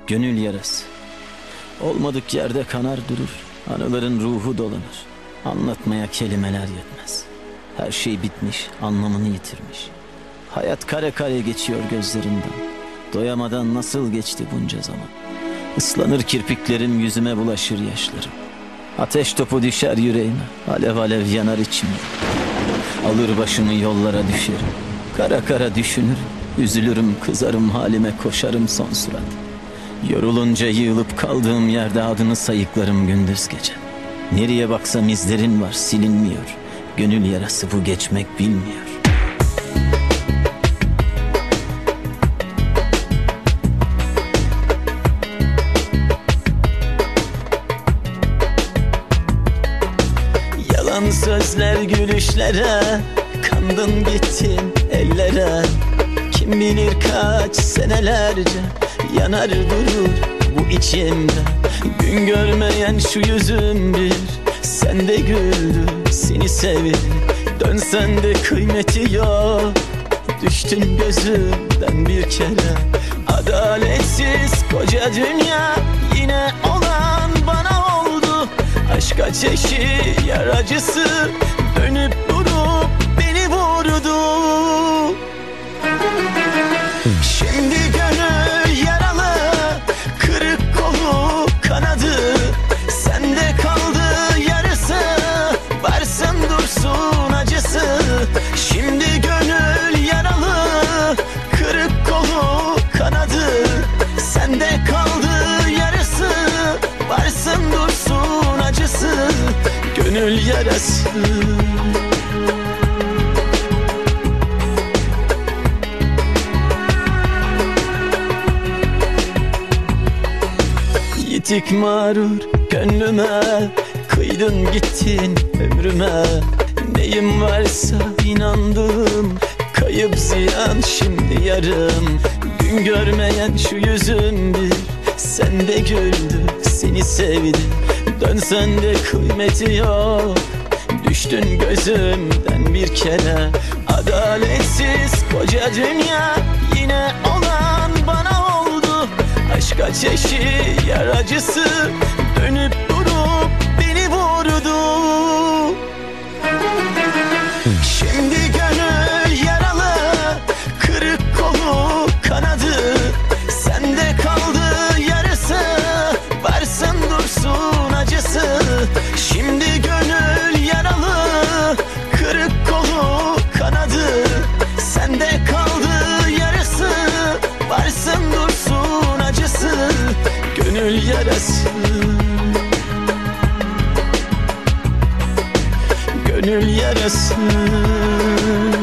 Gönül yarası. Olmadık yerde kanar durur. Anıların ruhu dolanır. Anlatmaya kelimeler yetmez. Her şey bitmiş, anlamını yitirmiş. Hayat kare kare geçiyor gözlerinden. Doyamadan nasıl geçti bunca zaman. Islanır kirpiklerim, yüzüme bulaşır yaşlarım. Ateş topu düşer yüreğime, alev alev yanar içimde. Alır başımı yollara düşerim. Kara kara düşünürüm, üzülürüm, kızarım halime, koşarım son sürat. Yorulunca yığılıp kaldığım yerde adını sayıklarım gündüz gece. Nereye baksam izlerin var, silinmiyor. Gönül yarası bu, geçmek bilmiyor. Yalan sözler, gülüşlere, kandın gittin ellere. Kim bilir kaç senelerce yanar durur bu içimde. Gün görmeyen şu yüzüm bir sende güldü, seni sevdi. Dönsen de kıymeti yok, düştün gözümden bir kere. Adaletsiz koca dünya yine olan bana oldu. Aşk ateşi, yar acısı dönüp durup beni vurdu. Şimdi gönül yaralı, kırık kolu kanadı. Sende kaldı yarısı, varsın dursun acısı. Şimdi gönül yaralı, kırık kolu kanadı. Sende kaldı yarısı, varsın dursun acısı. Gönül yarası. Yitik mağrur gönlüme, kıydın gittin ömrüme. Neyim varsa inandım, kayıp ziyan şimdi yarım. Gün görmeyen şu yüzüm bir sende güldü, seni sevdi. Dönsen de kıymeti yok, düştün gözümden bir kere. Adaletsiz koca dünya yine olan bana oldu. Aşk ateşi, yar acısı dönüp durup beni vurdu. Şimdi gönül yaralı, kırık kolu kanadı. Sende kaldı yarısı, varsın dursun acısı. Şimdi gönül yaralı, kırık kolu kanadı. Sende kaldı yarısı, varsın dursun acısı. Gönül yarası. Gönül yarası.